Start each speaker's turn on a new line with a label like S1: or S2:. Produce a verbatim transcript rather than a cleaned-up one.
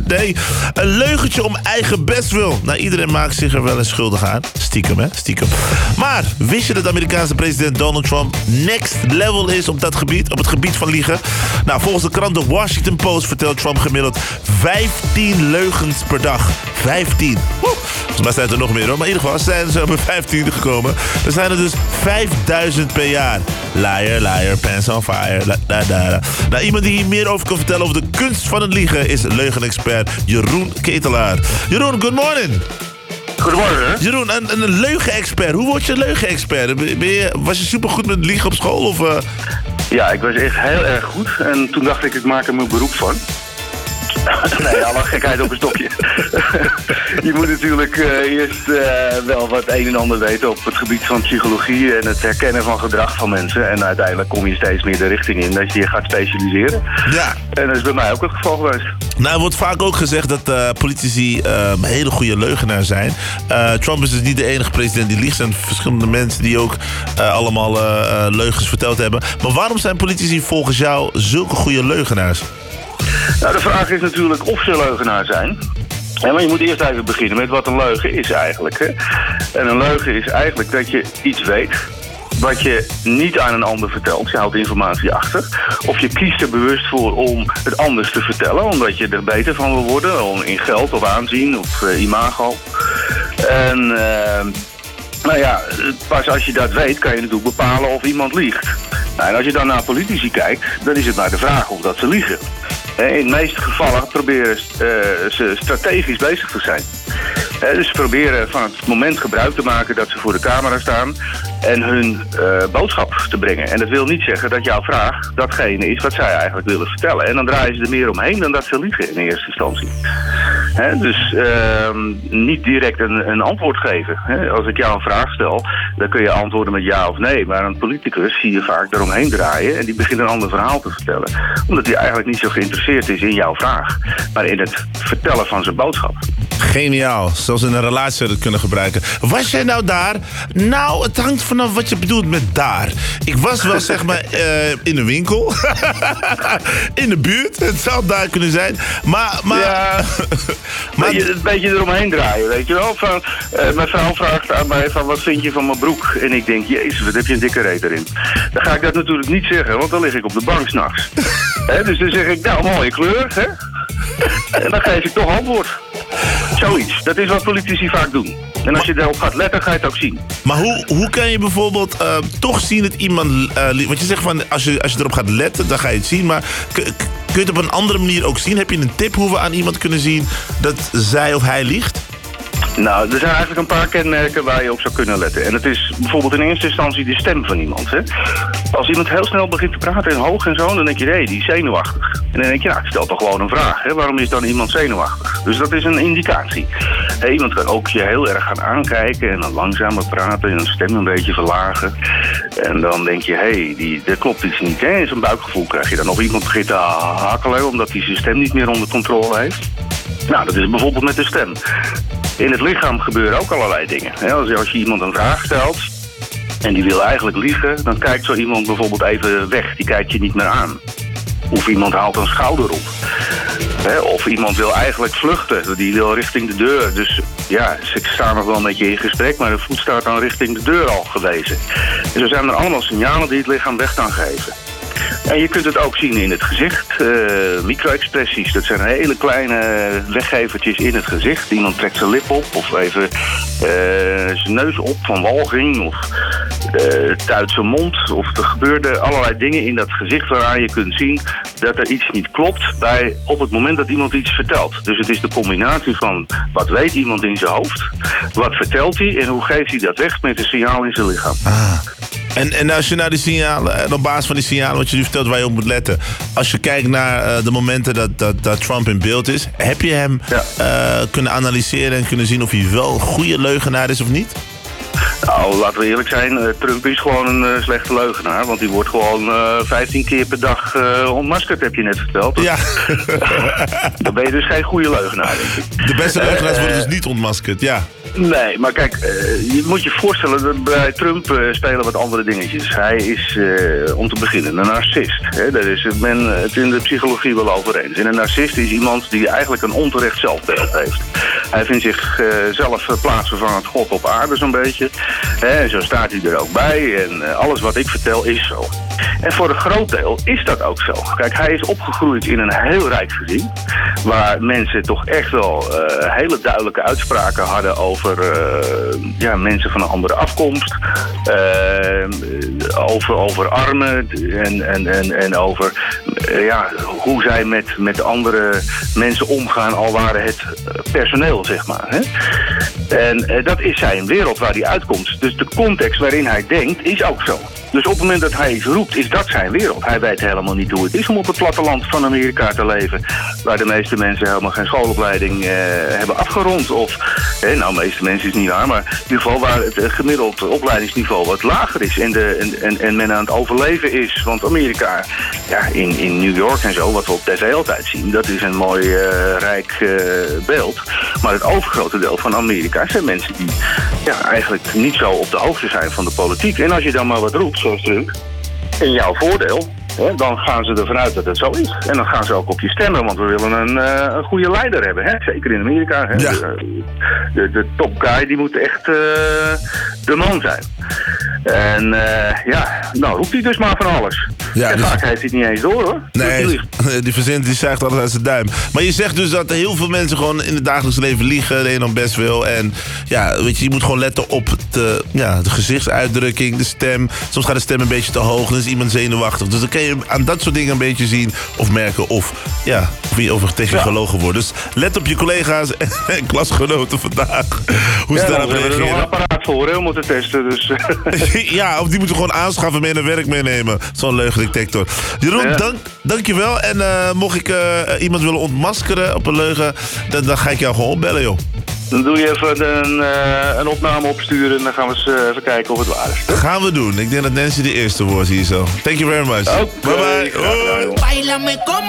S1: Nee, een leugentje om eigen bestwil. Nou, iedereen maakt zich er wel eens schuldig aan. Stiekem, hè? Stiekem. Maar wist je dat de Amerikaanse president Donald Trump next level is op dat gebied? Op het gebied van liegen? Nou, volgens de krant The Washington Post vertelt Trump gemiddeld vijftien leugens per dag. vijftien. Woe. Volgens mij zijn er nog meer hoor. Maar in ieder geval zijn ze op vijftien gekomen. Er zijn er dus vijfduizend per jaar. Liar, liar, pants on fire. La, la, la, la. Nou, iemand die hier meer over kan vertellen over de kunst van het liegen is leugenexpert Jeroen Ketelaar. Jeroen, good morning.
S2: Goedemorgen.
S1: Jeroen, een, een leugenexpert. Hoe word je een leugenexpert? Ben je, was je supergoed met liegen op school? Of, uh...
S2: Ja, ik was echt heel erg goed. En toen dacht ik, ik maak er mijn beroep van. Nee, alle gekheid op een stokje. Je moet natuurlijk uh, eerst uh, wel wat een en ander weten op het gebied van psychologie en het herkennen van gedrag van mensen. En uiteindelijk kom je steeds meer de richting in dat je je gaat specialiseren.
S1: Ja.
S2: En dat is bij mij ook het geval geweest.
S1: Nou, er wordt vaak ook gezegd dat uh, politici uh, hele goede leugenaars zijn. Uh, Trump is dus niet de enige president die liegt. Er zijn verschillende mensen die ook uh, allemaal uh, leugens verteld hebben. Maar waarom zijn politici volgens jou zulke goede leugenaars?
S2: Nou, de vraag is natuurlijk of ze leugenaar zijn. Ja, maar je moet eerst even beginnen met wat een leugen is eigenlijk. Hè? En een leugen is eigenlijk dat je iets weet wat je niet aan een ander vertelt. Je houdt informatie achter. Of je kiest er bewust voor om het anders te vertellen, omdat je er beter van wil worden. Om in geld of aanzien of uh, imago. En uh, nou ja, pas als je dat weet kan je natuurlijk bepalen of iemand liegt. Nou, en als je dan naar politici kijkt, dan is het maar de vraag of dat ze liegen. In de meeste gevallen proberen uh, ze strategisch bezig te zijn. Uh, dus ze proberen van het moment gebruik te maken dat ze voor de camera staan en hun uh, boodschap te brengen. En dat wil niet zeggen dat jouw vraag datgene is wat zij eigenlijk willen vertellen. En dan draaien ze er meer omheen dan dat ze liegen in eerste instantie. He, dus uh, niet direct een, een antwoord geven. He, als ik jou een vraag stel, dan kun je antwoorden met ja of nee. Maar een politicus zie je vaak eromheen draaien en die begint een ander verhaal te vertellen. Omdat hij eigenlijk niet zo geïnteresseerd is in jouw vraag, maar in het vertellen van zijn boodschap.
S1: Geniaal. Zoals in een relatie zou je dat kunnen gebruiken. Was jij nou daar? Nou, het hangt vanaf wat je bedoelt met daar. Ik was wel zeg maar uh, in een winkel. In de buurt. Het zou daar kunnen zijn. Maar... maar
S2: ja, maar je, een beetje eromheen draaien, weet je wel. Van, uh, mijn vrouw vraagt aan mij van wat vind je van mijn broek? En ik denk, jezus, wat heb je een dikke reet erin. Dan ga ik dat natuurlijk niet zeggen, want dan lig ik op de bank s'nachts. Dus dan zeg ik, nou, mooie kleur, hè? En dan geef ik toch antwoord. Zoiets. Dat is wat politici vaak doen. En als je erop gaat letten, ga je het ook zien.
S1: Maar hoe, hoe kan je bijvoorbeeld uh, toch zien dat iemand... Uh, want je zegt van, als je, als je erop gaat letten, dan ga je het zien. Maar kun, kun je het op een andere manier ook zien? Heb je een tip hoe we aan iemand kunnen zien dat zij of hij liegt?
S2: Nou, er zijn eigenlijk een paar kenmerken waar je op zou kunnen letten. En het is bijvoorbeeld in eerste instantie de stem van iemand. Hè? Als iemand heel snel begint te praten en hoog en zo, dan denk je, hé, hey, die is zenuwachtig. En dan denk je, nou, stel toch gewoon een vraag. Hè? Waarom is dan iemand zenuwachtig? Dus dat is een indicatie. Hey, iemand kan ook je heel erg gaan aankijken en dan langzamer praten en een stem een beetje verlagen. En dan denk je, hé, hey, die, dat klopt iets niet. Hè? In zo'n buikgevoel krijg je dan. Of iemand begint te hakkelen omdat hij zijn stem niet meer onder controle heeft. Nou, dat is bijvoorbeeld met de stem. In het lichaam gebeuren ook allerlei dingen. Als je, als je iemand een vraag stelt en die wil eigenlijk liegen, dan kijkt zo iemand bijvoorbeeld even weg. Die kijkt je niet meer aan. Of iemand haalt een schouder op. Of iemand wil eigenlijk vluchten. Die wil richting de deur. Dus ja, ze staan nog wel met je in gesprek, maar de voet staat dan richting de deur al gewezen. En zo zijn er allemaal signalen die het lichaam weg kan geven. En je kunt het ook zien in het gezicht. Uh, micro-expressies, dat zijn hele kleine weggevertjes in het gezicht. Iemand trekt zijn lip op of even uh, zijn neus op van walging of uh, tuit zijn mond. Of er gebeurden allerlei dingen in dat gezicht waaraan je kunt zien dat er iets niet klopt bij, op het moment dat iemand iets vertelt. Dus het is de combinatie van wat weet iemand in zijn hoofd, wat vertelt hij en hoe geeft hij dat weg met een signaal in zijn lichaam.
S1: Ah. En, en als je naar die signalen, en op basis van die signalen wat je nu vertelt waar je op moet letten. Als je kijkt naar uh, de momenten dat, dat, dat Trump in beeld is. Heb je hem ja. uh, kunnen analyseren en kunnen zien of hij wel een goede leugenaar is of niet?
S2: Nou, laten we eerlijk zijn. Uh, Trump is gewoon een uh, slechte leugenaar. Want die wordt gewoon uh, vijftien keer per dag uh, ontmaskerd, heb je net verteld.
S1: Ja.
S2: Dan ben je dus geen goede leugenaar, denk ik.
S1: De beste leugenaars uh, worden dus niet ontmaskerd, ja.
S2: Nee, maar kijk, uh, je moet je voorstellen dat bij Trump uh, spelen wat andere dingetjes. Hij is, uh, om te beginnen, een narcist. Hè? Daar is men het in de psychologie wel over eens. En een narcist is iemand die eigenlijk een onterecht zelfbeeld heeft. Hij vindt zichzelf uh, plaatsvervangend God op aarde zo'n beetje. Hè? Zo staat hij er ook bij. En uh, alles wat ik vertel is zo. En voor een groot deel is dat ook zo. Kijk, hij is opgegroeid in een heel rijk gezin. Waar mensen toch echt wel uh, hele duidelijke uitspraken hadden over uh, ja, mensen van een andere afkomst. Uh, over, over armen en, en, en, en over uh, ja, hoe zij met, met andere mensen omgaan, al waren het personeel, zeg maar. Hè? En uh, dat is zijn wereld waar hij uitkomt. Dus de context waarin hij denkt is ook zo. Dus op het moment dat hij iets roept, is dat zijn wereld. Hij weet helemaal niet hoe het is om op het platteland van Amerika te leven. Waar de meeste mensen helemaal geen schoolopleiding uh, hebben afgerond. Of, eh, nou, de meeste mensen is niet waar, maar in ieder geval waar het uh, gemiddeld opleidingsniveau wat lager is. En, de, en, en, en men aan het overleven is. Want Amerika, ja, in, in New York en zo, wat we op tv altijd zien, dat is een mooi uh, rijk uh, beeld. Maar het overgrote deel van Amerika zijn mensen die ja, eigenlijk niet zo op de hoogte zijn van de politiek. En als je dan maar wat roept, zoals Trump, in jouw voordeel, hè, dan gaan ze ervan uit dat het zo is. En dan gaan ze ook op je stemmen, want we willen een, uh, een goede leider hebben. Hè? Zeker in Amerika. Hè?
S1: Ja.
S2: De, de, de top guy, die moet echt uh, de man zijn. En uh, ja, nou roept hij dus maar van alles.
S1: Ja,
S2: en
S1: dus...
S2: vaak heeft hij het niet eens door, hoor.
S1: Nee, die verzint die zuigt altijd uit zijn duim. Maar je zegt dus dat heel veel mensen gewoon in het dagelijks leven liegen, de een dan best wil. En ja, weet je, je moet gewoon letten op de, ja, de gezichtsuitdrukking, de stem. Soms gaat de stem een beetje te hoog, dan is iemand zenuwachtig. Dus dan kan je aan dat soort dingen een beetje zien of merken of, ja, of je over tegen je gelogen wordt. Dus let op je collega's en, en klasgenoten vandaag. Hoe ze
S2: ja,
S1: daarop
S2: reageren. We hebben er nog een
S1: reageren.
S2: apparaat voor, hè, om het te testen. Dus.
S1: Ja, of die moeten we gewoon aanschaffen, mee naar werk meenemen. Zo'n leugendetector. Jeroen,
S2: Ja.
S1: dank, dankjewel. En uh, mocht ik uh, iemand willen ontmaskeren op een leugen, dan, dan ga ik jou gewoon opbellen, joh.
S2: Dan doe je even een, uh, een opname opsturen en dan gaan we eens uh, even kijken of het waar is.
S1: Dat gaan we doen. Ik denk dat Nancy de eerste wordt hier zo. Thank you very much.
S2: Okay,
S1: bye bye.
S2: graag gedaan, joh.
S3: Báilame como